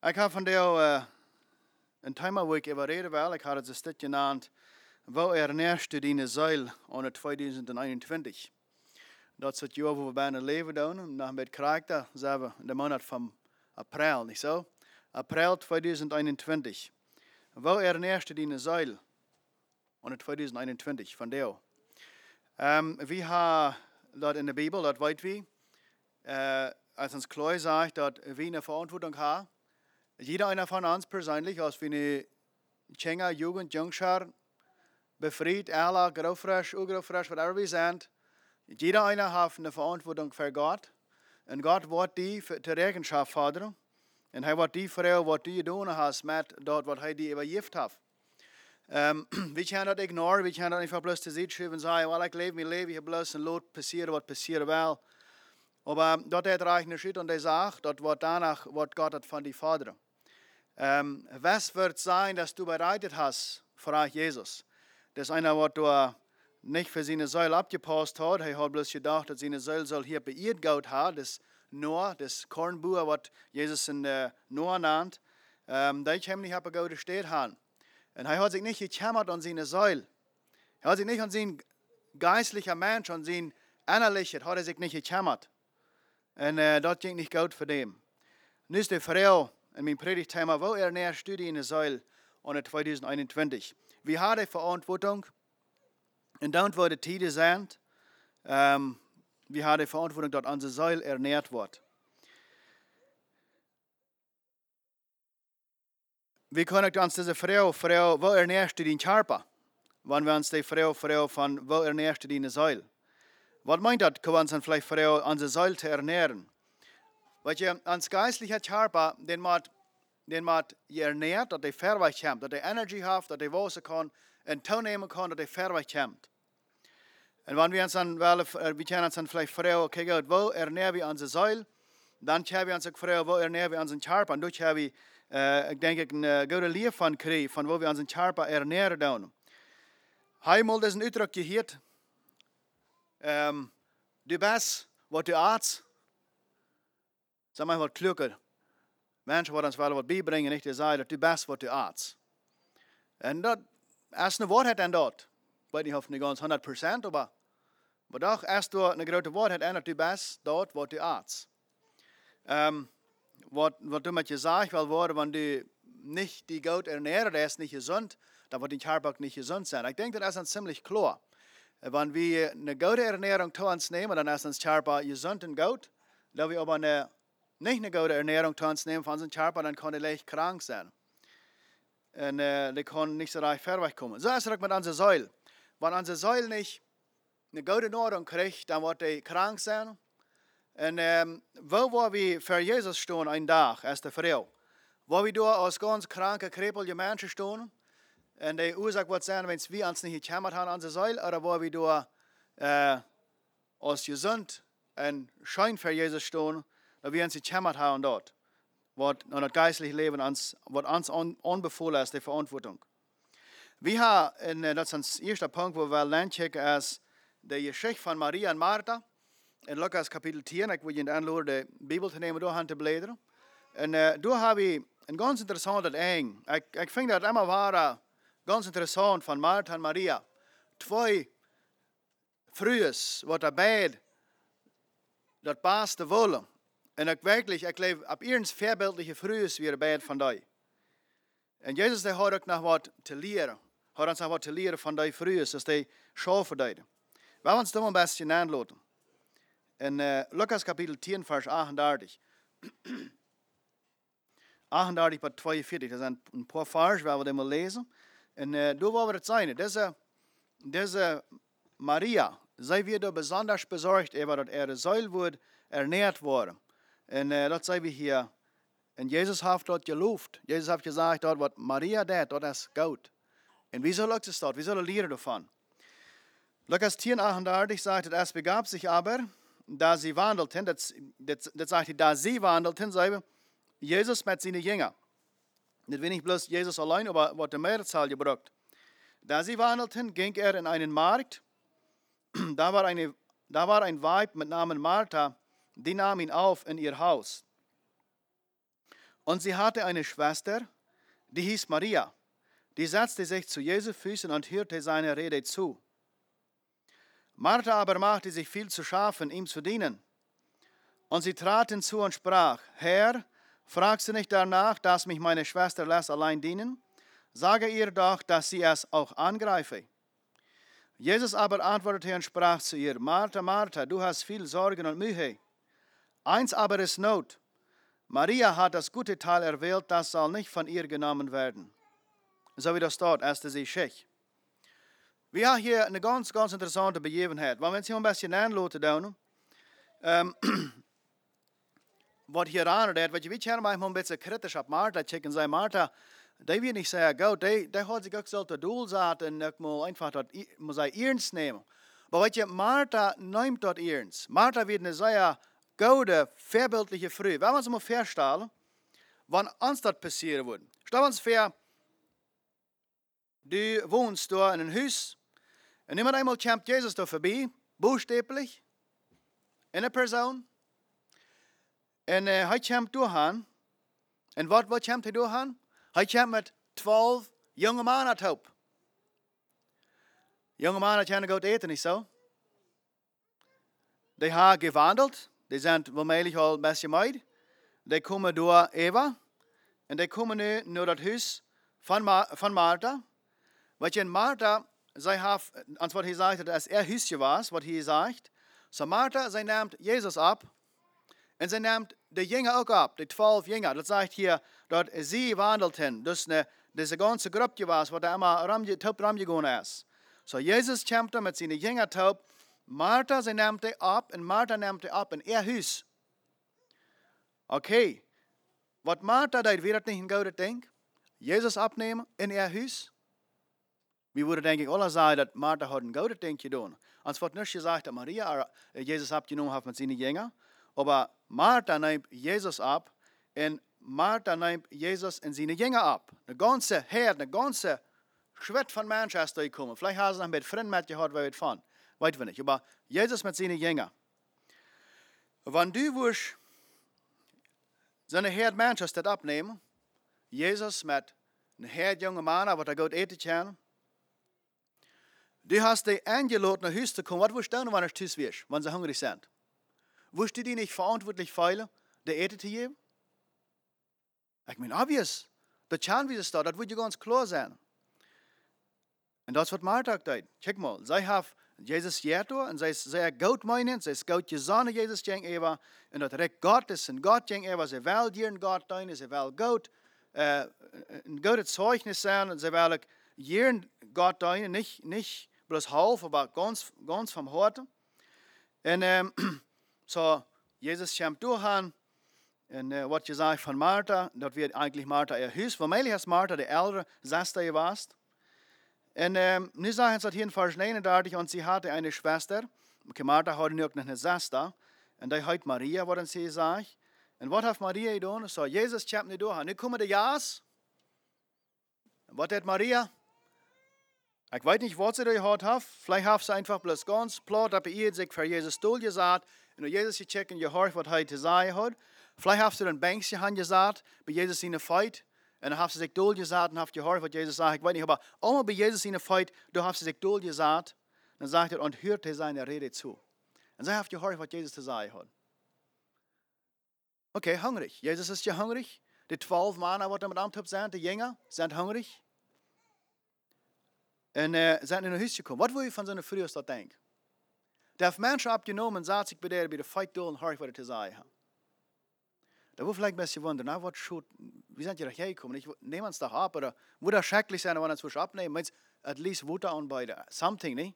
Ik heb vandaag een thema waar ik over reden wil. Ik had het een stukje genaamd, Wo eerst die zeil aan het 2021. Dat is het jaar waar we bijna leven doen. En dan met karakter zijn we in de maand van april, niet zo? April 2021. Wo eerst die zeil aan het 2021, vandaag. We hebben dat in de Bijbel, dat weten we. Als ons klar zegt dat we een verantwoording hebben. Jeder einer von uns persönlich, als wir eine Kinder, Jugend, Jungschar, befreit, ehrlich, graufresh, ugraufresh, whatever wir sind, jeder einer hat eine Verantwortung für Gott. Und Gott wird die zur Rechenschaft fordern. Und er wird die Frau, was du getan hast, mit dort, was er dir übergeben hat. Wir können das ignorieren, wir können das einfach bloß zur Seite schieben und sagen, well, ich lebe mein Leben, ich habe bloß ein Lot passieren, was passieren will. Aber dort hat er eine Schritt und er sagt, dort wird danach, was Gott hat von dir fordern. Was wird sein, dass du bereitet hast für Jesus? Das ist einer, was du nicht für seine Säule abgepasst hat. Er hat bloß gedacht, dass seine Säule soll hier beirrt Gott haben. Das Noah, das Kornbuhr, was Jesus in Noah nannt. Da ich ihm nicht habe Gott steht haben. Und er hat sich nicht geklammert an seine Säule. Er hat sich nicht an seinen geistlichen Mensch, an seinen innerlichen, hat er sich nicht geklammert. Und das ging nicht gut für den. Nu is de Frau in mijn predigtthema, wo näher studie in de Säule an 2021. Wir haben die Verantwortung, und dann wo die Tide sind, wir haben die Verantwortung, dass unsere Säule ernährt wird. Wir können uns diese Frau, wo ernährst du den Körper? Wenn wir uns die Frau von, wo ernährst du die Säule? Was meint das, können wir uns vielleicht Frau unsere Säule zu ernähren? Weil je ans geistliche Körper, den man ernährt, dass der verweicht kommt, dass der Energie hat, dass der Wasser kann, und toenehmen kann, dass der verweicht kommt. Und wenn wir uns dann, wir können uns dann vielleicht fragen, okay Gott, wo ernähren wir unsere Säule? Dann können wir uns auch fragen, wo ernähren wir unseren Körper? Und dort haben wir, ich denke, eine gute Lehre von kriegen, von wo wir unseren Körper ernähren dürfen. Einmal das ein Ausdruck gehört, du bist, was du arzt. Sag mal, was klüger. Menschen, die uns was beibringen, nicht die sagen, dass du bist, was du arzt. Und das ist eine Wahrheit an dort. Ich weiß nicht, ob nicht ganz 100%, aber doch, erst du eine große Wahrheit an, dass du bist, dort, was du arzt. Was du mit dir sagst, weil wenn du nicht die Gott ernährst, der ist nicht gesund, dann wird dein Körper nicht gesund sein. Ich denke, das ist ziemlich klar. Wenn wir eine gute Ernährung zu uns nehmen, dann ist unser Körper gesund und gut. Wenn wir aber nicht eine gute Ernährung zu uns nehmen von unserem Körper, dann kann er leicht krank sein. Und der kann nicht so leicht fertig kommen. So ist es mit unserer Säule. Wenn unsere Säule nicht eine gute Nahrung kriegt, dann wird er krank sein. Und wo wir für Jesus stehen, einen Tag, als der Frau, wo wir da als ganz kranke, krippelige Menschen stehen, und die Ursache wird sein, wenn wir uns nicht geklammert haben an unsere Säule, oder wo wir da als gesund und schön für Jesus stehen, dass wir uns geklammert haben dort. Was an das geistliche Leben uns unbefohlen ist, die Verantwortung. Wir haben, das ist der erste Punkt, wo wir lernen, ist die Geschichte von Maria und Martha. In Lukas Kapitel 10, ich will Ihnen anladen, die Bibel zu nehmen, da zu blättern. Und da habe ich ein ganz interessantes Ding. Ich finde das immer war ganz interessant von Martha und Maria. Zwei Frühes, was dabei das beste wollen. Und ich lebe ab ihrens vorbildliche Frühes wie Bett von dir. Und Jesus der hat auch noch was zu lehren. Hat uns noch was zu lehren von dir Frühes, dass die schaffen dir. Wir wollen uns da mal ein bisschen anlassen. In Lukas Kapitel 10, Vers 38. 38 bis 42, das sind ein paar Vers, wir wollen mal lesen. Und da wollen wir das sein. Diese Maria, sie wird da besonders besorgt, dass ihre Säule wird ernährt worden. Und das sehen wir hier. Und Jesus hat dort gelobt. Jesus hat gesagt, dort, was Maria tut, das ist gut. Und wieso liegt es dort? Wieso lernen davon? Lukas 10, 38 sagt, es begab sich aber, da sie wandelten, das sagt, da sie wandelten, sei Jesus mit seinen Jüngern. Nicht wenig bloß Jesus allein, aber was die Mehrzahl gebracht. Da sie wandelten, ging er in einen Markt. Da war ein Weib mit Namen Martha, die nahm ihn auf in ihr Haus. Und sie hatte eine Schwester, die hieß Maria. Die setzte sich zu Jesu Füßen und hörte seine Rede zu. Martha aber machte sich viel zu schaffen, ihm zu dienen. Und sie trat hinzu und sprach, Herr, fragst du nicht danach, dass mich meine Schwester lässt allein dienen? Sage ihr doch, dass sie es auch angreife. Jesus aber antwortete und sprach zu ihr, Martha, Martha, du hast viel Sorgen und Mühe. Eins aber ist Not. Maria hat das gute Teil erwählt, das soll nicht von ihr genommen werden. So wie das dort, 1. Zechariah. Wir haben hier eine ganz, ganz interessante Begebenheit. Wenn wir uns hier ein bisschen anschauen, was hier aanredt, wat je weet, hier manchmal ein bisschen kritisch auf Martha checken, sei Martha, die wird nicht sehr gut, die hat sich auch so der Doel gesagt und auch mal einfach das, muss er ernst nehmen. Aber wat je, Martha nimmt das ernst. Martha wird eine sehr gute, vorbildliche Frau. Wenn wir uns mal vorstellen, wann uns das passieren würde. Stell uns vor, du wohnst da in einem Haus und immer einmal kommt Jesus da vorbei, buchstäblich, in einer Person. Und hij komt doorgaan. En wat komt hij doorgaan? Hij komt met 12 jonge mannen op. Jonge mannen gaan goed eten, niet zo? Die hebben gewandeld. Die zijn waarschijnlijk al een beetje meid. Die komen door Eva. En die komen nu naar het huis van Martha. Weet je, Martha, zij heeft, als wat hij zegt, als huisje was, wat hij zegt. So Martha, zij neemt Jezus op. En zij neemt de Jünger ook op, de 12 Jünger. Dat zegt hier, dat sie wandelten. Dus deze ganze groepje was, wat er immer top ramgegaan is. So Jezus komt met zijn Jünger top. Martha, zij neemt die op. En Martha neemt die op in ihr huis. Okay. Wat Martha deed, weer dat niet een goede ding? Jezus opnemen in ihr huis? We würden denk ik alle zeggen dat Martha had een goede ding gedaan. Als wordt niet gezegd dat Maria Jezus opgenomen heeft met zijn Jünger. Aber Martha nimmt Jesus ab und Martha nimmt Jesus in seine Jünger ab. Eine ganze Herd, eine ganze Schwert von Menschen ist da gekommen. Vielleicht haben sie noch mit Freunden mitgehört, wer von. Weiß wir nicht. Aber Jesus mit seinen Jüngern. Wenn du willst, so eine Herd Menschen das abnehmen, Jesus mit einer Herd junge Männer, was er gut eten kann, du hast die eingeladen, nach Hause zu kommen. Was willst du tun, wenn du wirst, wenn sie hungrig sind? Willst du die nicht verantwortlich feilen, der Erde zu geben? Ich meine, obvious. Das kann wie es da, das wird ja ganz klar sein. Und das wird Martha gesagt. Check mal, sie haben Jesus gehört und sie ist sehr gut meinen, sie ist gut gesandt, Jesus gegenüber. Und das Recht Gottes und Gott gegenüber, sie will dir in Gott dienen, sie will gut, ein gutes Zeugnis sein und sie will hier in Gott dienen, nicht bloß halb, aber ganz vom Herzen. Und so, Jesus kommt durch und was gesagt von Martha, das wird eigentlich Martha ihr Haus. Wahrscheinlich ist Martha die ältere Schwester gewesen. Und nu sagen sie hier in Vers 39, und sie hatte eine Schwester. Martha hatte noch eine Schwester. Und die heißt Maria, was sie sagt. Und was hat Maria getan? So, Jesus kommt nicht durch. Nu kommen die Ja's. Und was hat Maria? Ich weiß nicht, was sie da gehört hat. Vielleicht hat sie einfach bloß ganz platt, aber ihr sich für Jesus durchgesagt. Und Jesus gecheckt und gehört, was er zu sagen hat. Vielleicht hat sie ein Bänkchen angesagt, bei Jesus in der Fight. Und dann hat sie sich durchgesagt und hat gehört, was Jesus sagt. Ich weiß nicht, aber einmal bei Jesus in der Fight, da hat sie sich durchgesagt. Dann sagt er und hörte seine Rede zu. Und sie hat gehört, was Jesus zu sagen hat. Okay, hungrig. Jesus ist ja hungrig. Die 12 Männer, die mit Amt sind, die Jünger, sind hungrig. Und sind in ein Haus gekommen. Was will ich von so einer Früh aus denken? Der hat Menschen abgenommen und sagt sich bei der Fight durch und hört, was er zu sagen hat. Da wird vielleicht ein bisschen wundern, na, was schon, wie sind die da hergekommen? Nehmen uns doch ab, oder würde das schrecklich sein, wenn wir uns abnehmen? Meinst at least Wutter an beide, something, nicht?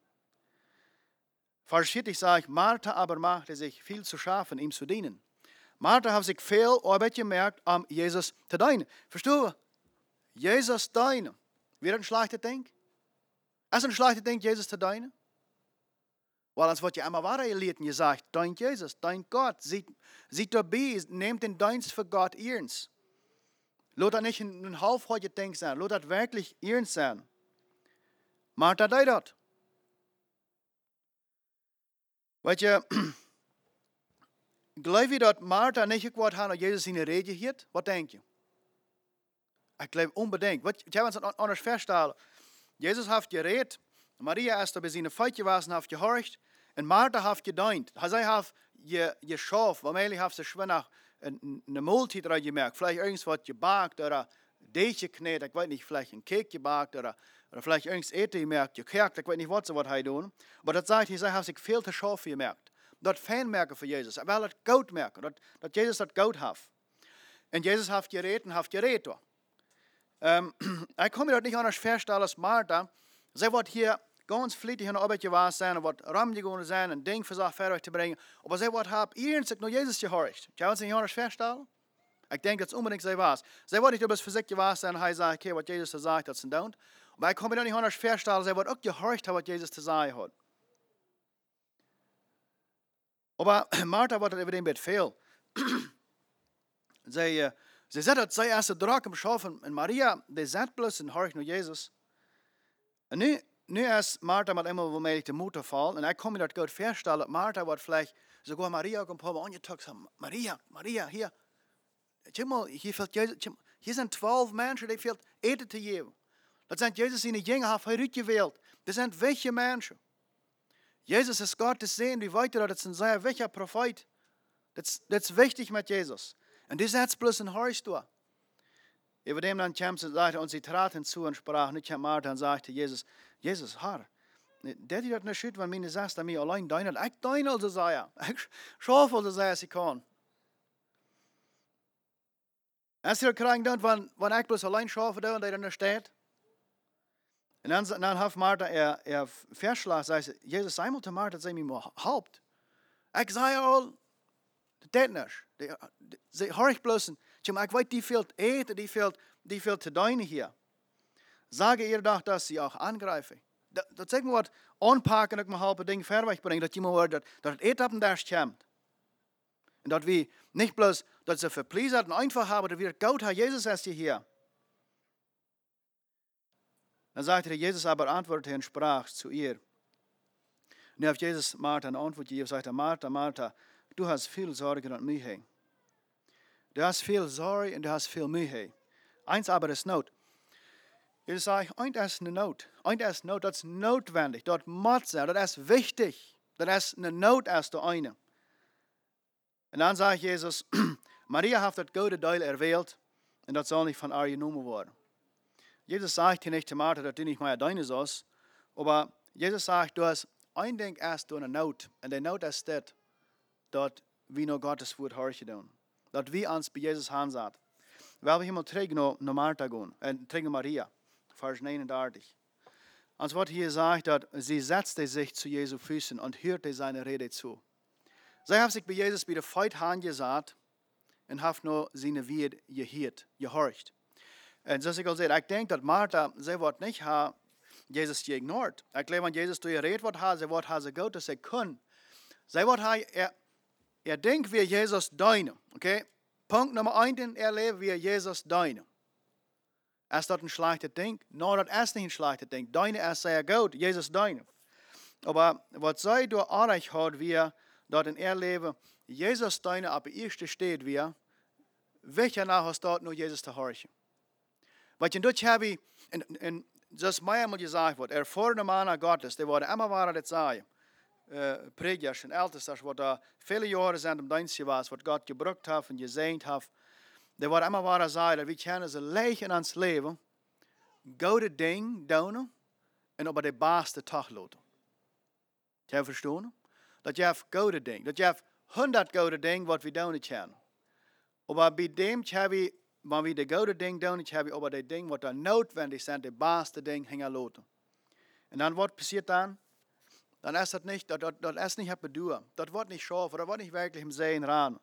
Vers 40 sagt, Martha aber machte sich viel zu schaffen, ihm zu dienen. Martha hat sich viel Arbeit gemerkt, Jesus zu dienen. Verstehst du? Jesus dienen. Wäre ein schlechter Ding? Ist ein schlechter Ding, Jesus zu dienen? Weil das wird ja immer weiter gelehrt und gesagt, dein Jesus, dein Gott, sieht dabei, nehmt den Dienst für Gott ernst. Lass das nicht ein halbherzig Ding sein, lass das wirklich ernst sein. Martha deed das. Weet je, glaube ich, dass Martha nicht gehoord hat, als Jesus seine Rede hielt? Was denkt ihr? Ich glaube unbedingt. Ich habe uns anders feststellen. Jesus hat geredet, Maria ist bei seinen Feut gewesen, hat gehorcht, und Martha hat gedient. Sie hat geschafft, weil hat sie schon nach eine Mahlzeit gemerkt, vielleicht irgendwas gebackt oder Deeg geknetet, ich weiß nicht, vielleicht ein Cake gebackt oder vielleicht irgendwas Eten gemerkt, gekerkt, ich weiß nicht, was er tun. Aber das sagt, sie hat sich viel zu scharf gemerkt. Dat fijn merken voor Jezus. Wel dat goud merken. Dat Jezus dat goud heeft. En Jezus heeft gereed. Ik kan me dat niet anders voorstellen als Martha. Zij wordt hier ganz vlietig in de arbeid geweest zijn. En wat ram gegaan zijn. En ding voor zich verder te brengen. Maar zij wordt hebben eerst naar Jezus gehorcht. Kan je ons niet anders voorstellen? Ik denk dat het unbedingt zij was. Zij wordt niet op het fysiek geweest zijn. En hij zei, oké, wat Jezus te zeggen, dat ze doen. Maar ik kan me dat niet anders voorstellen. Zij wordt ook gehorcht wat Jezus te zeggen had. Aber Martha wordt het even een beetje veel. Zij zei dat zij als de draak hem schaf en Maria, die zat plus en hoort naar Jezus. En nu is Martha met eenmaal wel de moeder vallen. En ik kan me dat goed voorstellen dat Martha wordt vielleicht sogar Maria komt hebben aangetakt. Maria, hier. Kijk maar, hier zijn 12 mensen die veel eten te geven. Dat zijn Jezus in de jongen heeft hij uitgeweeld. Dat zijn welke mensen. Jezus is Gott te zien, wie weet dat het een zeer wichtiger profeet. Dat is wichtig met Jezus. En die zet plus een huis door. Über dem dann kam sie und sagte, und sie traten zu und sprach, nicht Martha und sagte, Jesus, Herr, der dat nicht schütt, wenn meine sagst, dass mir allein deinen, ich dein also sei, ich schaffe also sei, sie kann. Als sie kriegen dann, wenn ich bloß allein schaffe, da und der dann steht. Und dann hat Martha verschlagen, sagt Jesus, einmal zu Martha, sei mir mal Haupt. Ich sage all, das nicht. Sie höre ich bloß, ich weiß, die fehlt eten, die fehlt zu deinen hier. Sage ihr doch, dass sie auch angreifen. Dat zeg maar wat aanpakken en ik me helpen dingen verder brengen. Dat je maar dat het eten op en daar komt. En dat we niet bloos dat ze verpleasert en einfach hebben, dat we het goud hebben, Jezus ist hier. Dann sagte Jesus aber, antwortete und sprach zu ihr. Und auf Jesus Martha eine Antwort gegeben, sagte Martha, Martha, du hast viel Sorge und Mühe. Du hast viel Sorge und du hast viel Mühe. Eins aber ist Not. Jesus sagt, eins ist eine Not. Eins ist Not, das ist notwendig, das muss sein, das ist wichtig. Das ist eine Not als der eine. Und dann sagt Jesus, Maria hat das gute Teil erwählt und das soll nicht von ihr genommen werden. Jesus sagt hier nicht zu Martha, dass du nicht mehr deine sollst, aber Jesus sagt, du hast ein Ding erst durch eine Not. Und die Not ist das, dass wir nur Gottes Wort horchen tun. Dass wir uns bei Jesus ansehen. Weil wir hier mal zurück nach Martha gehen, zurück nach Maria, Vers 39. Und was hier sagt, dass sie setzte sich zu Jesu Füßen und hörte seine Rede zu. Sie haben sich bei Jesus bei der Feit angesagt und haben nur seine Wort gehorcht. Und zoals ik al zei, ik denk dat Martha, zij wordt niet haar Jezus geïgnoreerd. Ik geloof aan Jezus, toen je redt wat haar, zij wordt haar zo goed als zij kan. Zij wordt haar, denkt wie Jezus deine. Okay? Punkt nummer 1 in leven wie Jezus deine. Is dat een slechte ding? Nou, dat is niet een slechte ding. Deine is zeer goed, Jezus deine. Maar wat zij door aardig houdt, wie dat in leven Jezus deine op de eerste staat wie, welke nou is dat nu Jezus te horchen? Wat je in Dutch hebben, en zoals mij eenmaal gezegd wordt, ervaren mannen Gottes, die worden immer waar dat zeggen. Predikers en ältesters, wat vele jaren zijn om dienst geweest, wat God gebruikt heeft en gezegend heeft, die worden immer waar zeggen, dat we kunnen ze leeg in ons leven, goede dingen doen, en op de beste dag laten. Heb je verstaan? Dat je hebt goede dingen, dat je hebt 100 goede dingen wat we doen kunnen. Maar bij dem hebben we, wanneer we de goede dingen doen, hebben we over de dingen wat er noodwendig zijn, de beste dingen hingen laten. En dan wat passiert dan? Dan is dat niet, dat is niet het bedoel. Dat wordt niet scharf, dat wordt niet wirklich im Sehen ran.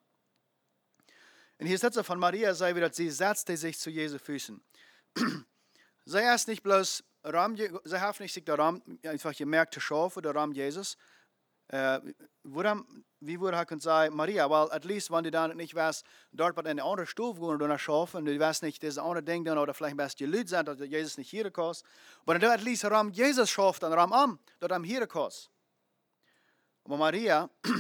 Und hier steht von Maria, sei wieder, sie setzte sich zu Jesu Füßen. Sie ist nicht bloß sie hat nicht sich daran einfach gemerkt zu schaffen, der Raum Jesus. Wie würde er sagen, Maria, weil at least, wenn du dann nicht weißt, dort bei einer anderen Stufe gehen oder schaffen, du weißt nicht, das andere Ding dann, oder vielleicht best die Leute sind, dass Jesus nicht hier kommt. Aber wenn du at least Raum Jesus schafft, dann Raum am, dort am hier kommt. Aber Maria,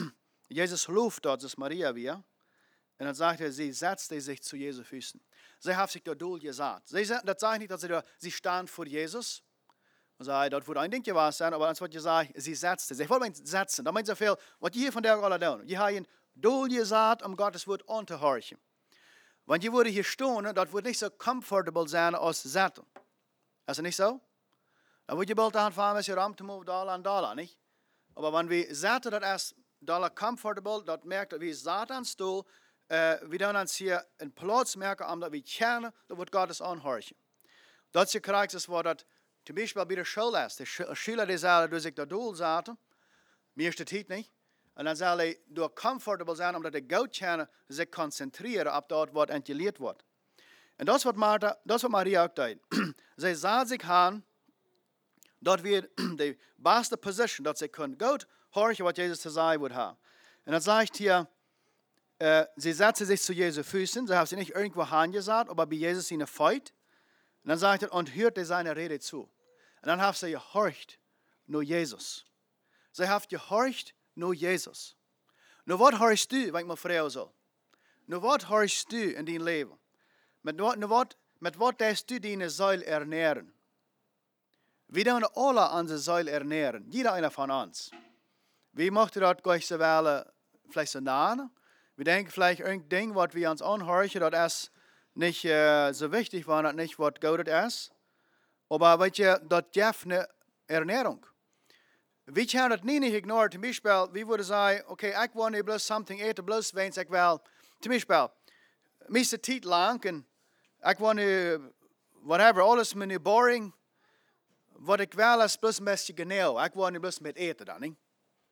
Jesus looft dort, das Maria wir. Und dann sagt er, sie setzte sich zu Jesu Füßen. Sie hat sich dort gesagt. Das sage ich nicht, dass sie stand vor Jesus. Und sagt, dort wurde ein Ding gewesen sein, aber das wird gesagt, sie setzte sich. Ich wollte mich setzen. Da meint sie viel, was ihr von der alle tun. Ihr habt ein Dol gesagt, um Gottes Wort anzuhorchen. Wenn ihr würde hier stehen, das wird nicht so comfortable sein als Setzen. Ist das nicht so? Dann wird ihr bald anfangen, wenn ihr rammt, da, nicht? Aber wenn wir Setzen, das ist da comfortable, das merkt, wie Satans Stuhl, wir dann uns hier einen Platz merken, dass wir kennen, da wird Gottes anhorchen. Das ist krijgt es, wo das zum Beispiel bei der Schule ist. Die Schüler, die sagen, du sich da Doel zaten, mir ist das nicht. Und dann soll er durch comfortable sein, omdat die gut kennen, sich konzentrieren auf das, was entgelehrt wird. Und das wird Maria auch tun. Sie sah sich an, dass wir die beste Position, dass sie können gut horchen, was Jesus zu sagen wird haben. Und dann sagt hier, sie setzte sich zu Jesu Füßen, sie hat sie nicht irgendwo angesagt, aber bei Jesus ihnen feit. Und dann sagt er, und hörte seine Rede zu. Und dann hat sie gehorcht, nur Jesus. Sie hat gehorcht, nur Jesus. Nur was horchst du, wenn ich mal fragen soll? Nur was horchst du in dein Leben? Mit was darfst du deine Seele ernähren? Wir dürfen alle unsere Seele ernähren, jeder einer von uns. Wie möchte das gleich so wählen, vielleicht so nahen? Wir denken vielleicht irgendein Ding, was wir uns anhorchen, das ist nicht so wichtig, weil das nicht, was Gott ist. Aber weißt du, das gibt eine Ernährung. Wir können das nicht ignorieren. Zum Beispiel, wir würden sagen, okay, ich will nicht bloß something eten, bloß wenn ich will. Zum Beispiel, meiste Zeit lang, und ich will nicht, whatever, alles mir nicht boring. Was ich will, ist bloß ein bisschen genau. Ich will nicht bloß mit eten, dann, nicht?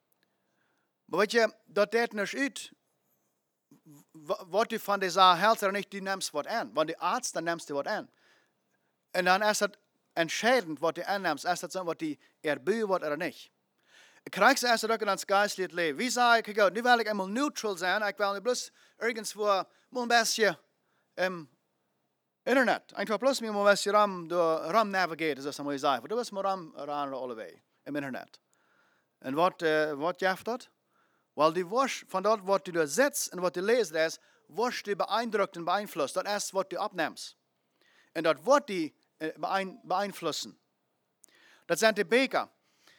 Aber weißt du, das geht nicht aus. Was du von der Sache hältst oder nicht, du nimmst was an. Wenn du Arzt, dann nimmst du was an. Und dann ist das entscheidend, was du annimmst. Ist das so, was du erbühen wird oder nicht. Kriegst du erst auch in das geistliche Leben. Wie sage ich, nu will ich einmal neutral sein. Ich will nicht bloß irgendwo mal ein bisschen im Internet. Einfach bloß mir mal ein bisschen rum navigieren, das muss ich sagen. Du bist mal rum alle Wege im Internet. Und was gibt das? Weil du wirst von dort, was du da sitzt und was du lesest, wirst du beeindruckt und beeinflusst. Das ist, was du abnimmst. Und das wird dich beeinflussen. Das sind die Bäcker.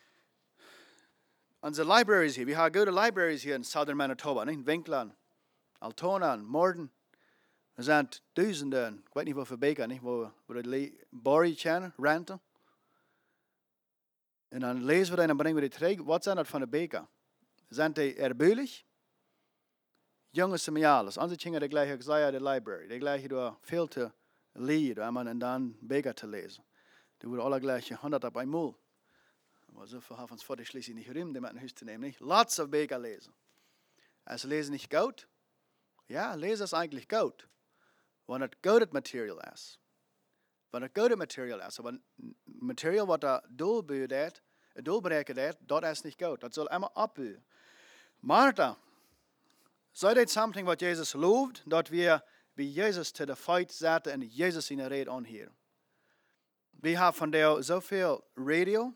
Unsere Libraries hier, wir haben gute Libraries hier in Southern Manitoba, nicht? In Winkler, Altona, Morden. Es sind Tausende, ich weiß nicht, wofür Bäcker, nicht? Wo die Bori kennen, renten. Und dann lesen wir dann und bringen wir die Träger. Was sind das von den Bäcker? Sind die erbaulich? Junge Semiales. Andere Kinder, die gleiche gesagt, die Library. Die gleiche, du viel zu lesen, und dann Bäcker zu lesen. Die wurden alle gleich 100 auf einmal. Aber so viel haben uns vor, die schließlich nicht rum, die mit Haus zu nehmen, nicht? Lots of Bäcker lesen. Also lesen nicht gut? Ja, lesen ist eigentlich gut. Wenn es gutes Material ist. Wenn es gutes Material ist. Aber Material, was da doelbereiken das ist nicht gut. Das soll immer abbauen. Martha, sei das something, was Jesus lobt, dass wir bei Jesus zu der Fight setzen und Jesus in der Rede anhören. Wir haben von der so viel Radio,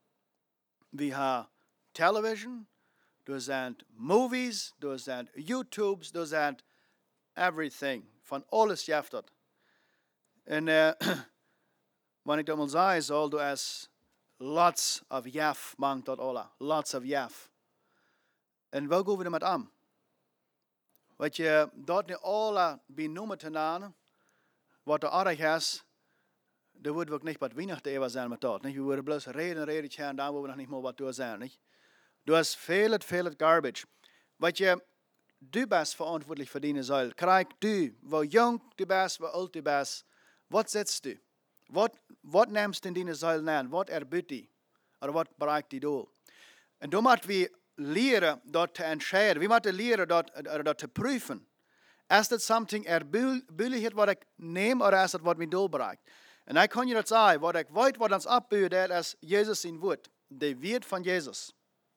wir haben Television, da sind Movies, da sind YouTubes, da sind everything. Von alles jaft dat. En wanneer ik dat mal zei, soll du es lots of jaf mangt dat alle. Lots of jaf. En waar gaan we damit aan? Weet je, dat niet alle benoemen te namen, wat er aardig is, da würden wir nicht bei Weihnachten ever sein mit dort. Wir würden bloß reden, und da wo wir noch nicht mal was durch sein. Nicht? Du hast viel Garbage. Weißt du, du bist verantwortlich für deine Seele. Krieg du, wo jung du bist, wo alt du bist, was setzt du? Was nimmst du in deine Seele an? Was erbüht die? Oder was bereicht die du? Und du musst wir lernen, dort zu entscheiden. Wir müssen lernen, dort zu prüfen. Ist das something erbüllig, was ich nehme, oder ist das, was mir du bereicht? Und ich kann dir das sagen, was ich weiß, was uns abbüht, das ist Jesus in Wort. Der Wort von Jesus.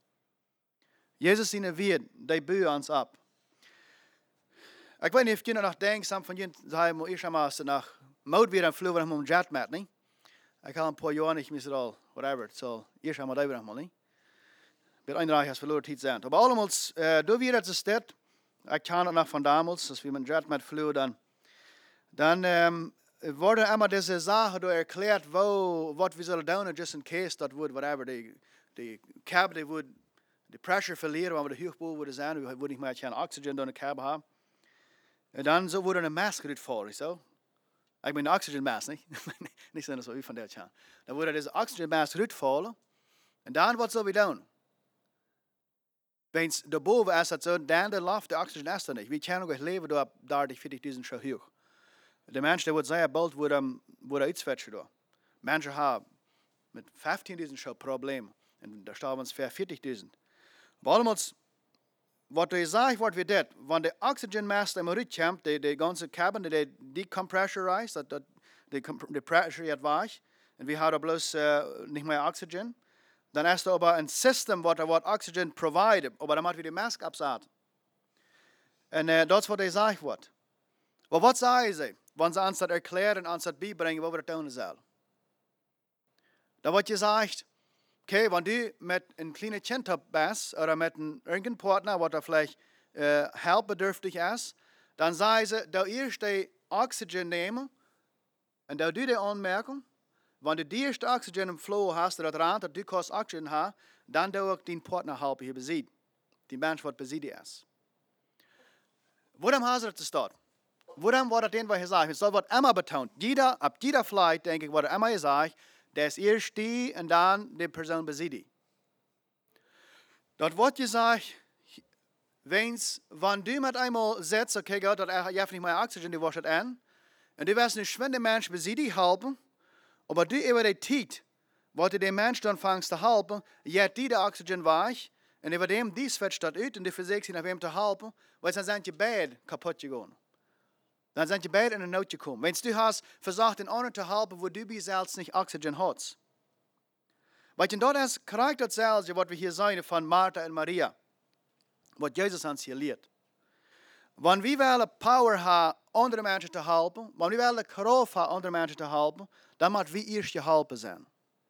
Jesus in der Wort, der büht uns ab. Ich weiß nicht, ob ihr noch denkt, some von ihnen sagen, ich habe nach Maut wieder fliegen, wenn ich mit dem Jet mit, nicht? Ich habe ein paar Jahre nicht mehr so, whatever, so, ich habe da wieder mal, nicht? wird einreich als verloren Zeit sein. Aber allemals, du wirst es steht, ich kann es noch von damals, dass wir mit Jet mit Flur dann wurde einmal diese Sache erklärt, was wir sollen tun, just in case that would, whatever, die Cab, die would, die Pressure verlieren, wenn wir die Hochbau würde sein, wir würden nicht mehr kein Oxygen in der Cab haben. Und dann so wurde eine Maske vor, so. Ich meine, Oxygenmaske, nicht? Nicht so, dass wir von der Chan. Dann wurde diese Oxygenmaske rutfallen. Und dann, was soll wir tun? Wenn es da boven ist, so, dann läuft der Oxygen erst nicht. Wir können auch leben, da 30, 40.000 schon hoch. Der Mensch, der wird sehr bald, wurde ausfetschen da. Menschen haben mit 15.000 schon Probleme. Und da starben es für 40.000. Aber allerdings, was du sagst, was wir tun, wenn der Oxygenmaske immer rutkommt, die ganze Cabin, die decompressurized, die Pressure wird weich, und wir haben bloß nicht mehr Oxygen, dann ist da aber ein System, was Oxygen providet, aber dann müssen wir die Maske absagen. Und das ist, was ich sage. Aber was sagen sie, wenn sie uns das erklären, uns das beibringen, was wir tun sollen? Da wird gesagt, okay, wenn du mit einem kleinen Kind bist oder mit irgendeinem Partner, der vielleicht helpbedürftig ist, dann sagen sie, da erst die Oxygen nehmen und da du die anmerken, wenn du die erste Oxygen im Flow hast, oder dran, dass du kannst Oxygen haben, dann du auch deinen Partner helfen hier besiegt. Die Mensch, der besiegt ist. Warum hast du das dort? Warum war das denn, was ich sage? Es soll was immer betont. Ab jeder Flight, denke ich, was immer sagt, das erst die und dann die Person besiegt. Dort wird gesagt, wenn du mit einmal setzt, okay, Gott, ich habe nicht mehr Oxygen, du wirst an, und du wirst nicht schwinde Mensch besiegt helfen, aber du über die Zeit, wo du den Menschen dann fängst zu helfen, jetzt die der Oxygen weich, und über dem die switcht das aus, und du versuchst ihn auf ihm zu helfen, weil dann sind die beide kaputt gegangen. Dann sind die beide in eine Not gekommen. Wenn du hast versucht, den anderen zu helfen, wo du selbst nicht Oxygen hast. Weil dort ist korrekt dasselbe, was wir hier sehen von Martha und Maria, was Jesus uns hier lehrt. Wenn wir wollen Power haben, andere Menschen zu helfen, wenn wir wollen Kraft haben, andere Menschen zu helfen, dann müssen wir erst geholfen sein.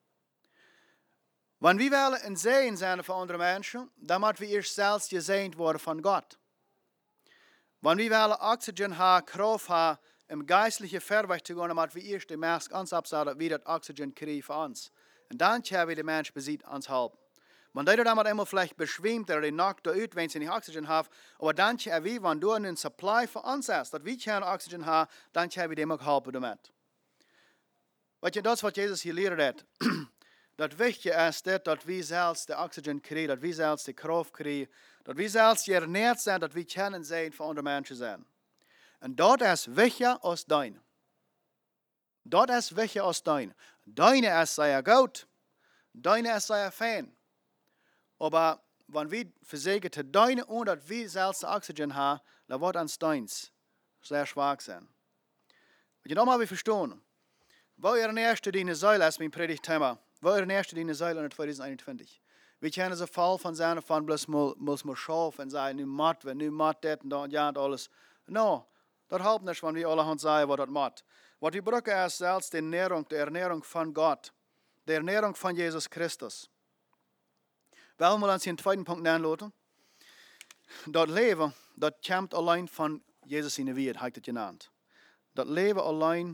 Wenn wir wollen ein Segen sein für andere Menschen, dann müssen wir erst selbst gesegnet werden von Gott. Wenn wir wollen Oxygen haben, Kraft haben, im geistlichen Verweg zu gehen, dann müssen wir erst die Maske uns absagen, dass wir das Oxygen kriegen für uns. Und dann können wir den Menschen besiegt uns helfen. Wenn die damit immer vielleicht beschwimmt oder die Nacht da ut, wenn sie nicht Oxygen haben, aber dann können wir, wenn du einen Supply für uns hast, dass wir kein Oxygen haben, dann können wir dem auch helfen damit. Weißt du, das ist, was Jesus hier lehrt hat. Das Wichtige ist, dass wir selbst das Oxygen kriegen, dass wir selbst die Kraft kriegen, dass wir selbst ernährt sind, dass wir können sein für andere Menschen sein. Und das ist wichtiger als dein. Das ist wichtiger als dein. Deine ist sehr gut, deine ist sehr fein. Aber wenn wir versägen zu deine und dass wir selbst Oxygen haben, dann wird uns deins sehr schwach sein. Und nochmal wir verstehen, wo ihr in erster Linie Säule ist, mein Predigtthema, wo ihr in erster Linie Säule in 2021. Wir kennen so Fall von seiner von bloß muss man schaffen und sagen, nu matt, das und ja und alles. No, das helpt nicht, wenn wir alle sagen, was das macht. Was wir brauchen ist selbst die Ernährung von Gott, die Ernährung von Jesus Christus. Wollen wir uns den zweiten Punkt anlassen? Das Leben, das kommt allein von Jesus in der Welt, habe ich das genannt. Das Leben allein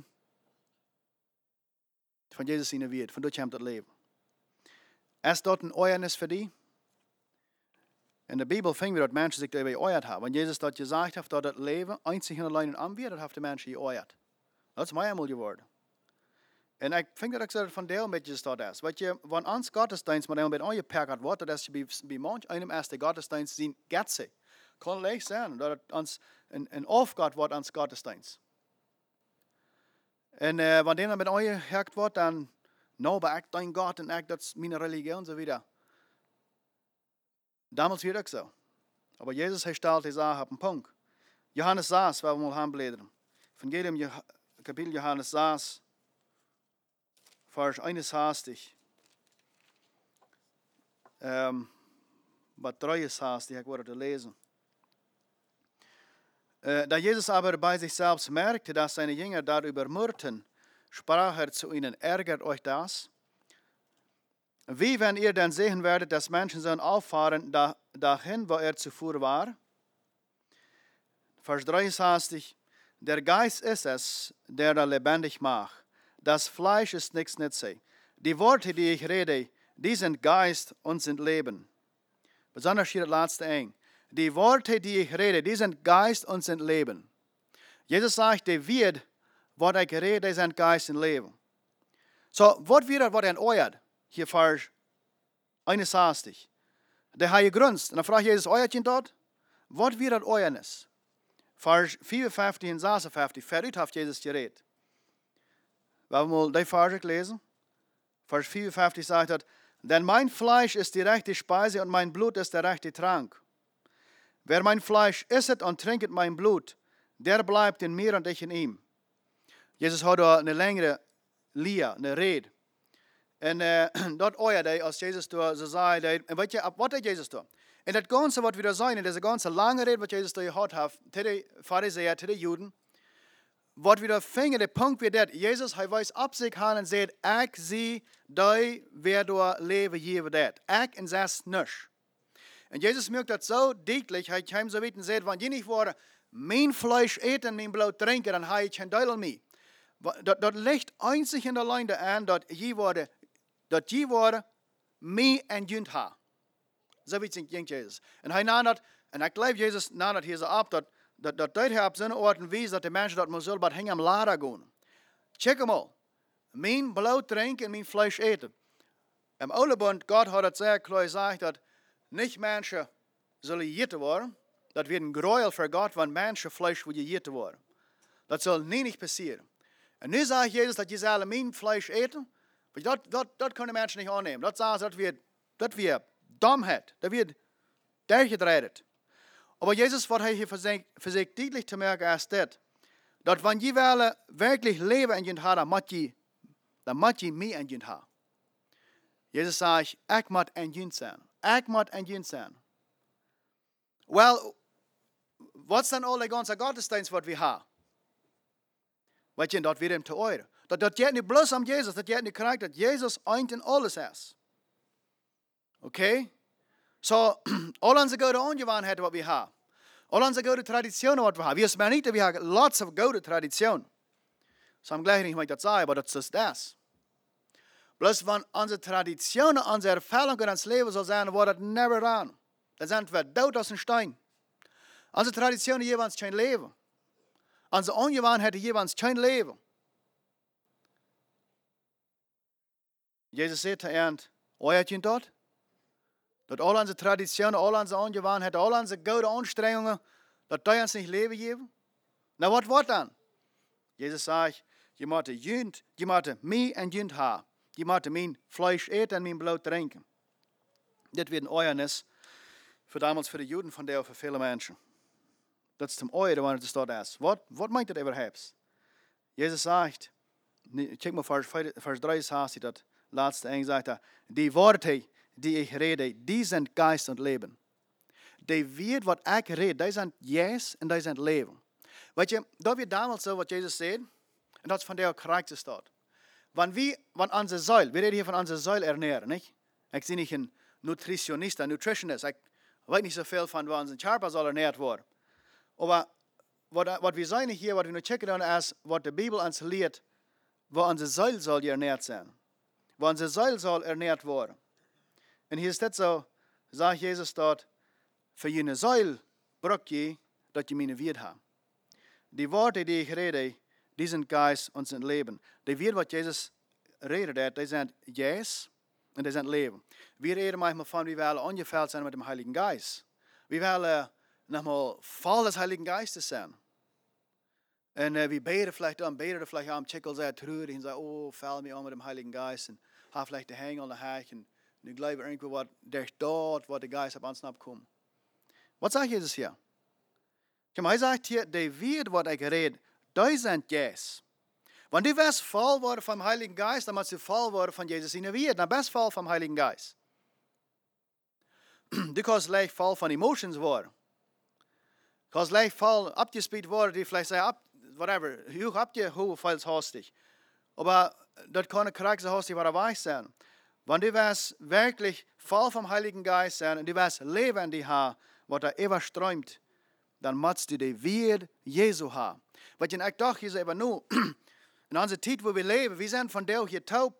von Jesus in der Welt, von dort kommt das Leben. Ist dort ein Euernis für dich? In der Bibel finden wir, dass Menschen sich darüber geeuert haben. Wenn Jesus dort gesagt hat, dass das Leben einzig und allein an wird, dann haben die Menschen geeuert. Das ist mir einmal geworden. Und ich finde, dass von der mit Jesus dort ist. Weil wenn uns Gottesdienst mit einem angepackt wird, dass bei manch einem ersten Gottesdienst sind Gäste. Kann leicht sein, dass uns ein Aufgabe wird ans Gottesdienst. Und wenn denen mit angepackt wird, dann, no, aber ich dein Gott und ich, das ist meine Religion und so wieder. Damals wird es so. Aber Jesus stellt die Sache auf den Punkt. Johannes 6, weil wir mal haben Evangelium, Kapitel Johannes 6, Vers 61. Was 3 ist, ich wollte lesen. Da Jesus aber bei sich selbst merkte, dass seine Jünger darüber murrten, sprach er zu ihnen, ärgert euch das? Wie, wenn ihr dann sehen werdet, dass Menschen sollen auffahren dahin, wo er zuvor war? Vers 3 heißt, der Geist ist es, der da lebendig macht. Das Fleisch ist nichts nützlich. Die Worte, die ich rede, die sind Geist und sind Leben. Besonders hier das letzte eng. Die Worte, die ich rede, die sind Geist und sind Leben. Jesus sagt, die wird, was ich rede, sind Geist und Leben. So, was wird was er euert? Hier Vers 61. Der hat gegrunzt. Und dann fragt Jesus, euert ihn dort? Was wird das euernis? Vers 54 und 56, verrückt hat Jesus geredet. Wollen wir mal die Verse lesen? Vers 54 sagt er, denn mein Fleisch ist die rechte Speise und mein Blut ist der rechte Trank. Wer mein Fleisch isset und trinket mein Blut, der bleibt in mir und ich in ihm. Jesus hat da eine längere Leer, eine Rede. Und dort euer day, als Jesus da so zei, en weet je, wat deed Jesus da? En dat ganze wat we daar zijn, en deze ganze lange rede wat Jesus da gehad heeft, til de Pharisäer, til de Juden, wat we daar vingen, de punt weer dat, Jesus, hij wijst op zich aan en zegt, ik zie die wer door leven geven dat. Ik en zes nisch. En Jesus merkt dat zo duidelijk, hij hem zo weten zegt, want je niet worden, mijn Fleisch eten en mijn bloed drinken, dan hij geen deel aan mij. Dat ligt einzig in de lijn aan, dat je worden, mij en junt ha. Zo weet Jezus. En hij nadat, en ik geloof Jezus nadat hier zo op, dat hij op zijn oorten wijst, dat de mensen dat zullen bij hem laden gaan. Check hem al. Mijn bloed drinken en mijn vlees eten. Im Oude Bund, Gott hat het sehr klar gesagt, dat nicht Menschen sollen gegeten worden. Dat wird ein Gräuel für Gott, wenn Menschen Fleisch gegeten worden. Das soll nie nicht passieren. Und nu sagt Jesus, dass je alle mein Fleisch eten. Dat können Menschen nicht annehmen. Das sagt, dat wir Dummheit, dat wird durchgedreht. Aber Jesus, was er hier versucht deutlich zu merken, ist das, dass wenn je wirklich Leben in je hat, dann muss je mich in je haben. Jesus sagt, ich muss in je sein. Ich muss in je sein. Well, was dann alle ganze Gottesdienst, was wir haben? Weet je, dat weer hem te oren. Dat gaat niet bloos om Jezus, dat gaat niet krijgt dat Jezus eind in alles is. Okay? So, all onze goede ongewoonheden wat we hebben. All onze goede traditionen wat we hebben. We zijn niet, we hebben lots of goede traditionen. So, I'm glad niet dat zeggen, maar dat is dat. Bloos van onze traditionen, onze ervaringen in ons leven zal zijn, wordt het never aan. Dan zijn we dood als een steen. Onze traditionen geven ons geen leven. Onze ongewoonheden geven ons geen leven. Jezus zegt te eind, ooit je dat? Dat al onze traditionen, al onze ongewoonheden, al onze goede aanstrengingen, dat die ons niet leven geven? Nou, wat wordt dan? Jezus zegt, je moet mij en junt hebben. Je moet mijn vlees eten en mijn bloed drinken. Dit werd een oornis voor damals voor de Juden, van der voor vele mensen. Dat is zum Eure, wanneer het staat is. Wat meint dat überhaupt? Jezus zegt, kijk maar vers 3 zegt hij dat laatste eng zegt hij, die woorden die ik rede, die zijn geest en leven. Die weet wat ik red, die zijn yes en die zijn leven. Weet je, dat werd damals zo wat Jezus zei, en dat is van der karakter staat. Wanneer onze Säule, we reden hier van onze Säule ernähren, nicht? Ik zie niet een nutritionist, een nutritionist. Ik weet niet zoveel van waar onze Körper soll ernährt worden. Aber was wir sagen hier, was wir nur checken dann ist, was die Bibel uns lehrt, wo unsere Säule soll ernährt sein. Wo unsere Säule soll ernährt werden. Und hier ist das so, sagt Jesus dort, für jene Säule braucht je, dass je meine Wirt haben. Die Worte, die ich rede, die sind Geist und sind Leben. Die Wirt, was Jesus redet, die sind Yes und die sind Leben. Wir reden manchmal von, wir wollen angefüllt sein mit dem Heiligen Geist. Wir wollen nochmal voll des Heiligen Geistes sein. Und wir beten vielleicht am Chickel sehr traurig und sagen, oh, fall mir an mit dem Heiligen Geist. Und haben vielleicht den Hängel an der Heich. Und ich glaube irgendwo, was durch dort, wo der Geist auf uns abkommt. Was sagt Jesus hier? Er sagt hier, die wird, was ich rede, die sind yes. Wenn du wirst voll worden vom Heiligen Geist, dann musst du voll worden von Jesus in der Wird. Dann bist du voll vom Heiligen Geist. Du kannst leicht voll von Emotions worden. Als leicht voll abgespielt worden, die vielleicht sagen, whatever, hoch habt ihr, hoeveel hastig. Aber das kann ein Charakter hastig, was er weiß sein. Wenn du was wirklich voll vom Heiligen Geist sein und du was Leben in dir haben, was da überströmt, dann musst du die wieder Jesu haben. Weil ich dachte, hier aber nur, in unserer Zeit, wo wir leben, wir sind von der hier taub.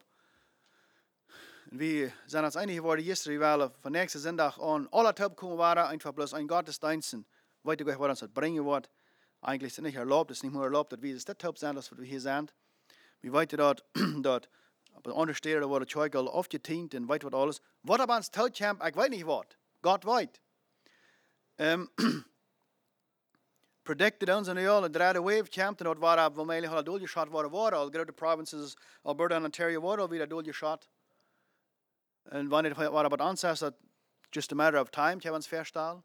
Wir sind uns einig geworden, gestern, weil von nächsten Sonntag an alle taub kommen waren, einfach bloß ein Gottesdienst. Weiter gleich, was uns das bringen wird. Eigentlich ist es nicht erlaubt, es ist nicht mehr erlaubt, dass wir das taub sind, dass wir hier sind. Wir weiter dort, aber andere Städte, da wurde die Zeug aufgeteilt und weit was alles. Was aber ans Tod kommt, ich weiß nicht was. Gott weiß. Predicted ons en al, de wave komt en dat waren, waar mij al doelgeschot worden, al grote provinces, Alberta en Ontario worden al weer doelgeschot. En wanneer het waren wat anders, dat just a matter of time, kan we ons verstellen.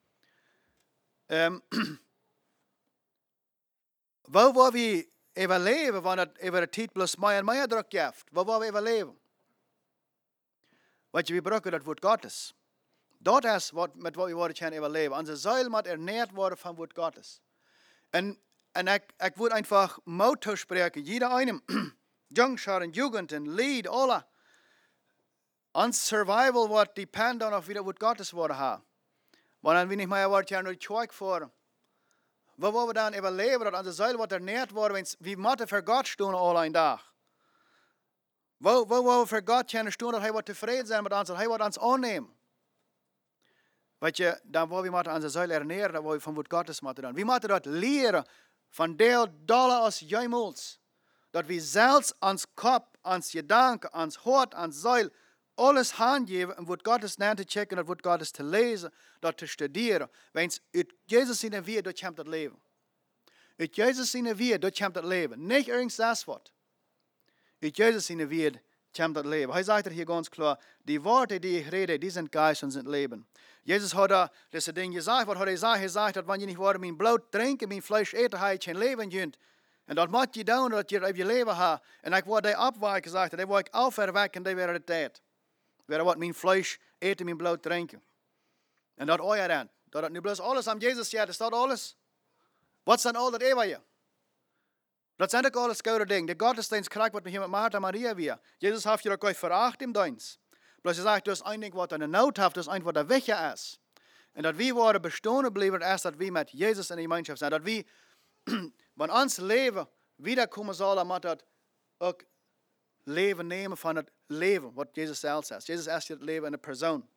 Waar we even leven, wanneer het over de tijd plus meer en meer druk geeft, waar we even leven. Wat je, we breken dat woord Gottes. Dat is met wat we worden gaan even leven. Onze ziel moet ernährt worden van woord Gottes. En ik wil einfach moed toespreken. Jeder einem, Jungschar en Jugend en Lied, alle. Ons survival wordt depend on of we dat woord Gottes worden hebben. Wanneer we niet meer worden gaan naar de kerk voor. Waar willen we dan even leven? Dat onze ziel wordt ernährt worden. We moeten voor God staan al een dag. Waar willen we voor God gaan staan dat hij wordt tevreden zijn met ons. Dat hij wordt ons aannemen. Weet je, dan wil we onze ziel ernähren, dan wil we van wat Gottes moeten doen. We moeten dat leren van deel dollar als jemals. Dat we zelfs ons kop, ons gedanken, ons hart, ons ziel, alles handgeven en wat Gottes na te checken, en wat Gottes te lezen, dat te studeren. Want uit Jezus zijn we, dat komt het leven. Uit Jezus zijn we, dat komt het leven. Niet ergens dat wat. Uit Jezus zijn we, komt het leven. Hij zegt er hier ganz klar, die woorden die ik rede, die zijn geest en zijn leven. Jezus had deze ding gezegd, wat had hij gezegd? Hij zegt dat wanneer je niet wordt mijn bloed drinken, mijn vlees eten, hij geen leven kunt. En dat moet je doen, dat je op je leven hebt. En ik word die opwijken gezegd, dat word ik afwerken, dat weer de tijd. Weer wat mijn vlees eten, mijn bloed drinken. En dat oor je dan. Dat het nu bloos alles aan Jezus zegt, is dat alles? Wat zijn al dat eeuwige? Dat zijn ook alles goede dingen. De godsdienst krijgt wat we hier met Martha Maria weer. Jezus heeft je ook ooit veracht im dienst. Bloos je zegt, dat is een ding wat er een nood heeft, dat is een wat er weg is. En dat we worden bestaan blijven, is dat we met Jezus in die gemeenschap zijn. Dat we, van ons leven, wiederkomen zullen, moet dat ook leven nemen van het leven, wat Jezus zelf zegt. Jezus is het leven in een persoon.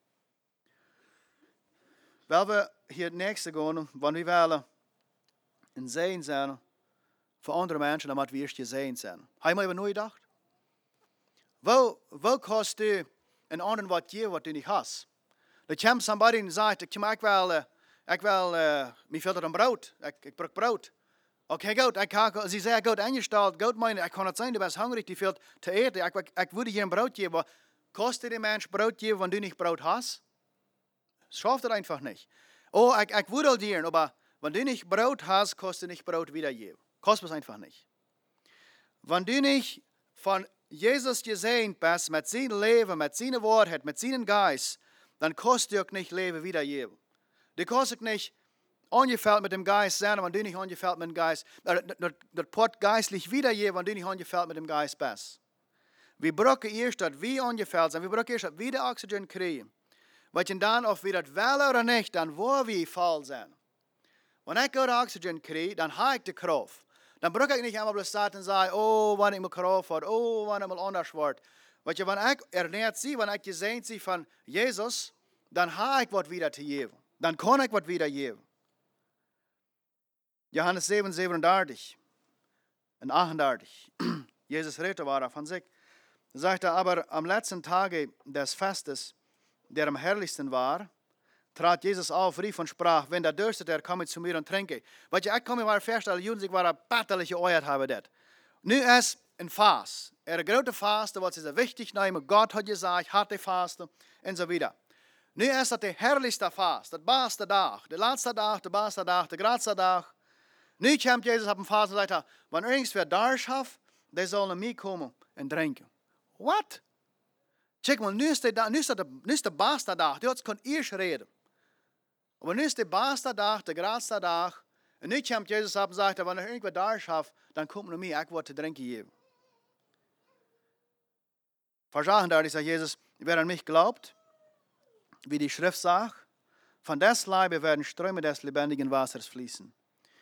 Wel we hier het nächste gaan, wanneer we willen in zee zijn, voor andere mensen, dan moeten we eerst gezien zijn. Heb je maar even nooit gedacht? Wo kost du een ander wat je wat du niet hast? Er komt somebody en zegt, ik wil, mij fehlt een brood. Ik bruk brood. Okay, goed, ze zeggen, goed ingesteld, goed meinen, ik kan het zijn, du bist hungrig, die fehlt te eten. Ik würde je een brood geven, maar kost du den Mensch brood geven, wenn du nicht brood hast? Schafft er einfach nicht. Oh, ich würde dir, aber wenn du nicht brood hast, kostet du nicht brood wiedergeben. Kostet es einfach nicht. Wenn du nicht von Jesus gesehen bist, mit seinem Leben, mit seiner Wahrheit, mit seinem Geist, dann kostet du auch nicht Leben wiedergeben. Du kostet nicht angefällt mit dem Geist sein, wenn du nicht angefällt mit dem Geist. Das Port geistlich wiedergeben, wenn du nicht angefällt mit dem Geist bist. Wir brauchen erst, dass wir angefällt sind. Wir brauchen erst, dass wir das Oxygen kriegen. Weil dann, ob wir das wollen oder nicht, dann wo wir voll sind. Wenn ich gut Oxygen kriege, dann habe ich die Kraft. Dann brauche ich nicht einmal bloß sagen und sagen, oh, wann ich mal Kraft habe, oh, wann ich mal anders werde. Weil wenn ich ernährt sie, wenn ich gesehen sie von Jesus, dann habe ich was wieder zu geben. Dann kann ich was wieder geben. Johannes 7, 37 und 38. Jesus redete war von sich. Er sagte aber am letzten Tage des Festes, der am herrlichsten war, trat Jesus auf, rief und sprach, wenn der dürstet, er komme zu mir und trinke. Weil ich kann mir mal vorstellen, Juden sich war eine batterliche Oert haben das. Nu ist ein Fast. Eine große Faste, was ist wichtig, nehmen. Gott hat gesagt, harte Faste und so weiter. Nu ist das der herrlichste Fast, der beste Tag, der letzte Tag, der beste Tag, der größte Tag. Nu kommt Jesus auf den Fast und sagt, wenn irgendwer Durst hat, der soll nach mir kommen und trinken. What? Check mal, nu ist der beste Tag, der kann ich reden. Aber nu ist der beste Tag, der größte Tag. Und nu kommt Jesus auf und sagt, wenn irgendwer Durst hat, dann kommt nach mir, ich will zu trinken geben. Versagen da, ich sage Jesus, wer an mich glaubt, wie die Schrift sagt, von des Leibe werden Ströme des lebendigen Wassers fließen.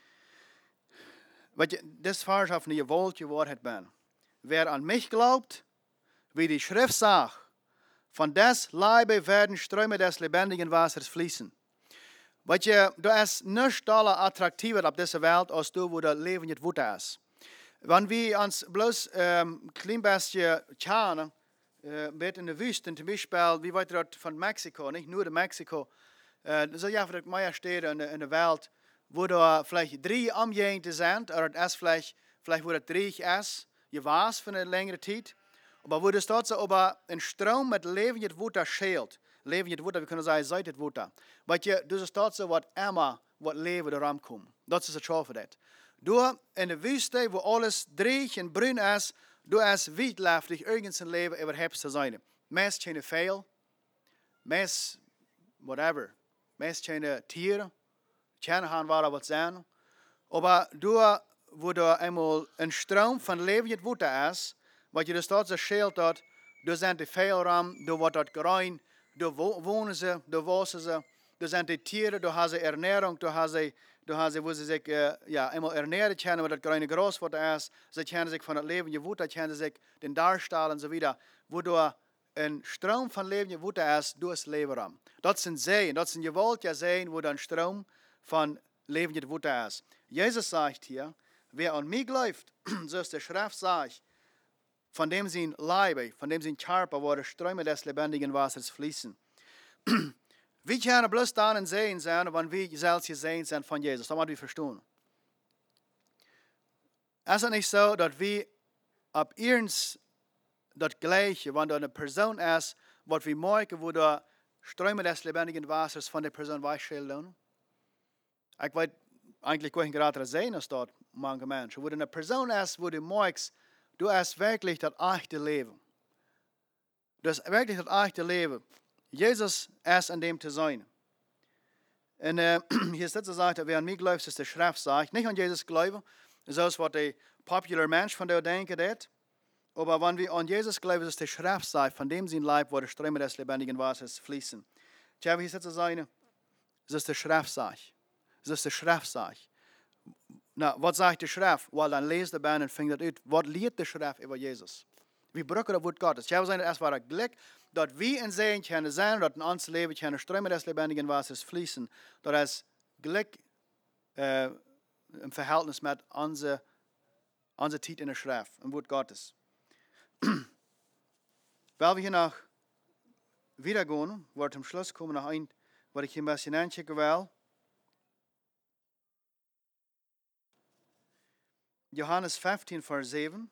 Wat je, das Vers auf eine gewollte Wahrheit ben. Wer an mich glaubt, wie die Schrift sagt, von des Leibe werden Ströme des lebendigen Wassers fließen. Weet je, er is niks attraktiver op deze wereld als du, wo das Leben nicht Wutter ist. Wenn wir uns bloß klein bisschen kennen, in der Wüste, zum Beispiel, wie weit dort von Mexiko, nicht nur Mexiko, so ja, für mehr Städte in der Welt, wo da vielleicht 3 Umgehende sind, oder es vielleicht wo das 3 ist, je was für eine längere Zeit, aber wo das dort so aber ein Strom mit Leben nicht Wutter schält. Leven je het woord, we kunnen zeggen, zijt het woord. Want je, dus is dat zo wat Emma, wat leven erom komt. Dat is het zo voor dat. Door in de wüste, wo alles dreig en bruin is, door is wietlaftig ergens een leven überhaupt te zijn. Meest zijn veel, meest whatever, meest zijn tieren, kunnen gaan waar wat zijn. Maar door, wo er eenmaal een stroom van leven het woord is, wat je dus dat zo scheelt dat, door zijn de veel ram, door wat dat gerein, daar wonen ze, daar wassen ze, daar zijn de tieren, daar hebben ze ernährung, daar hebben ze, wo ze zich eenmaal ernähren kunnen, wat het kleine gras wat is, ze kunnen zich van het leven je woed, kunnen ze zich den darstellen en zo wieder, waardoor een stroom van leven je woed is, door het leven ram. Dat zijn zeeën, dat zijn geweldige zeeën, waar een stroom van leven je woed is. Jezus zegt hier, wer an mij gelooft, zoals de schrift zegt, von dem zijn Leibe, von dem zijn Körper, wo die Ströme des lebendigen Wassers fließen. Wir können bloß dann sehen sein, wenn wir selbst gesehen sind von Jesus. Das müssen wir verstehen. Es ist nicht so, dass wir ab irgends das Gleiche, wenn da eine Person ist, was wir merken, wo die Ströme des lebendigen Wassers von der Person wegschillen. Ich weiß eigentlich gar nicht gerade sehen, dass dort manche Menschen, wo eine Person ist, wo du merkst, du hast wirklich das echte Leben. Du hast wirklich das echte Leben. Jesus ist an dem zu sein. Und hier ist das gesagt, wer an mich glaubt, ist der Schrift sagt, nicht an Jesus glauben, so ist was der popular Mensch von der denken hat. Aber wenn wir an Jesus glauben, ist der Schrift sagt, von dem sein Leib, wo die Ströme des lebendigen Wassers fließen. Tja, hier ist das sagen, es ist der Schrift sagt. Es ist der Schrift sagt. Nou, wat zegt de schrift? Wel, dan lees de band en vindt dat uit. Wat leert de schrift over Jezus? We gebruiken dat woord Gottes. Jij zijn het als geluk dat we in zijn kunnen zijn, dat in ons leven kunnen stromen des lebendigen Wassers fließen. Dat is geluk im Verhältnis met onze tijd in de schrift, im woord Gottes. Weil wir hier noch wieder gehen, wo wir zum Schluss kommen, noch ein, was ich hier ein bisschen anschauen will. Johannes 15, Vers 7.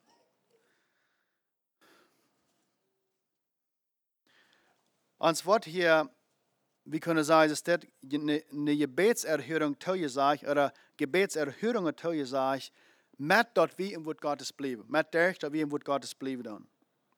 Ons wordt hier, we kunnen zeggen, is dit een gebedserhörung toegezegd, oder gebedserhörungen toegezegd, met dat we in woord Gottes blijven. Met derg dat we in woord Gottes blijven dan.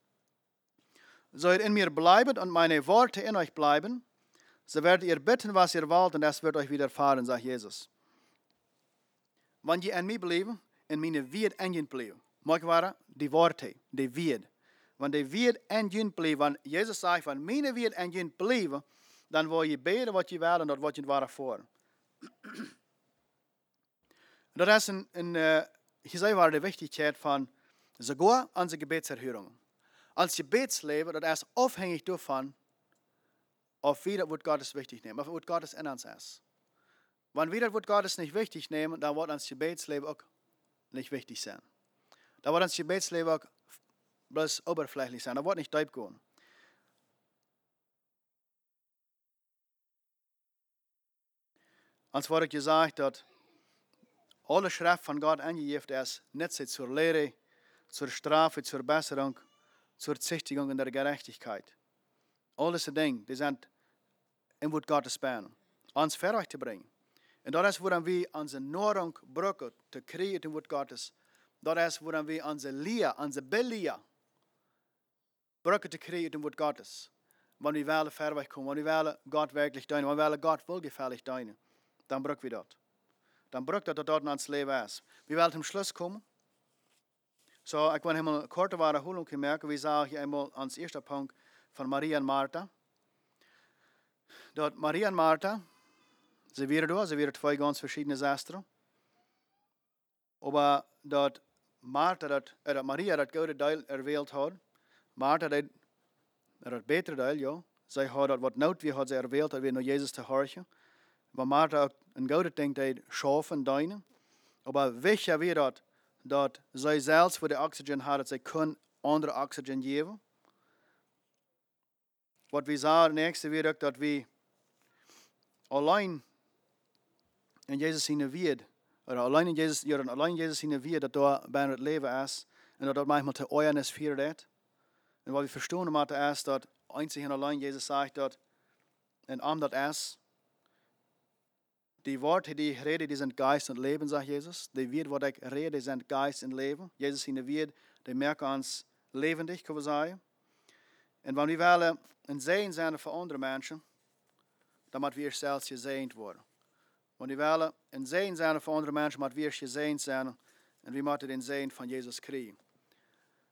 Zo ihr in mir bleiben und meine Worte in euch bleiben, so werdet ihr bitten, was ihr wollt, und das wird euch widerfahren, sagt Jesus. Wenn ihr in mir bleiben, in meine Wied en jyn blijven. Mag waren die Worte, die Wied. Wenn die Wied en jyn blijven, wenn Jesus sagt, wenn meine Wied en jyn blijven, dann wil je beten wat je wil en dat wordt je ware voor. Dat is hier war die Wichtigkeit von sogar unsere Gebetserhörungen. Als Gebetsleben, das ist abhängig davon, ob wir das Wort Gottes wichtig nehmen, ob das Wort Gottes in uns ist. Wenn wir das Wort Gottes nicht wichtig nehmen, dann wird unser Gebetsleben auch nicht wichtig sein. Da wird unser Gebetsleben auch bloß oberflächlich sein. Da wird nicht tief gehen. Uns wurde gesagt, dass alle Schrift von Gott angegeben ist, nützlich zur Lehre, zur Strafe, zur Besserung, zur Züchtigung in der Gerechtigkeit. All diese Dinge, die sind im Wort Gottes bein, uns fertig zu bringen. Und das ist, woran wir unsere Nahrung brauchen, zu kriegen im Wort Gottes. Das ist, woran wir unsere Lehre, unsere Belehr brauchen, zu kriegen im Wort Gottes. Wenn wir wollen fertig kommen, wenn wir wollen Gott wirklich dienen, wenn wir wollen Gott wohlgefällig dienen, dann brauchen wir das. Dann braucht das dort in uns Leben ist. Wir wollen zum Schluss kommen. So, ik wil helemaal een korte Wiederholung merken. We zagen eenmaal aan het eerste punt van Maria en Martha. Dat Maria en Martha, ze waren twee ganz verschiedene zusters. Maar dat Maria dat goede deel erwählt had. Martha dat betere deel, ja. Zij had dat wat nood wie had ze erwählt, dat we naar Jezus te horchen. Maar Martha ook een goede ding deed schaffen, deinen. Maar weet je weer dat zij zelfs voor de oxygen hadden, dat zij kunnen andere oxygen geven. Wat we zagen nächste weer ook, dat we alleen in Jezus zien weer, alleen in Jezus zien weer, dat daar bijna het leven is. En dat dat manchmal te euren is voor dat. En wat we verstaan moeten is, dat einzig en alleen Jezus zegt dat, en om dat is, die Worte, die ich rede, die sind Geist und Leben, sagt Jesus. Die Wort, wat ich rede, die sind Geist und Leben. Jesus in der Wort, die merken uns lebendig, können wir sagen. Und wenn wir willen een zegen zijn voor andere mensen, dan moeten we zelfs gezegend worden. Wenn wir willen een zegen zijn voor andere mensen, moeten we gezegend zijn en we moeten den zegen van Jezus krijgen.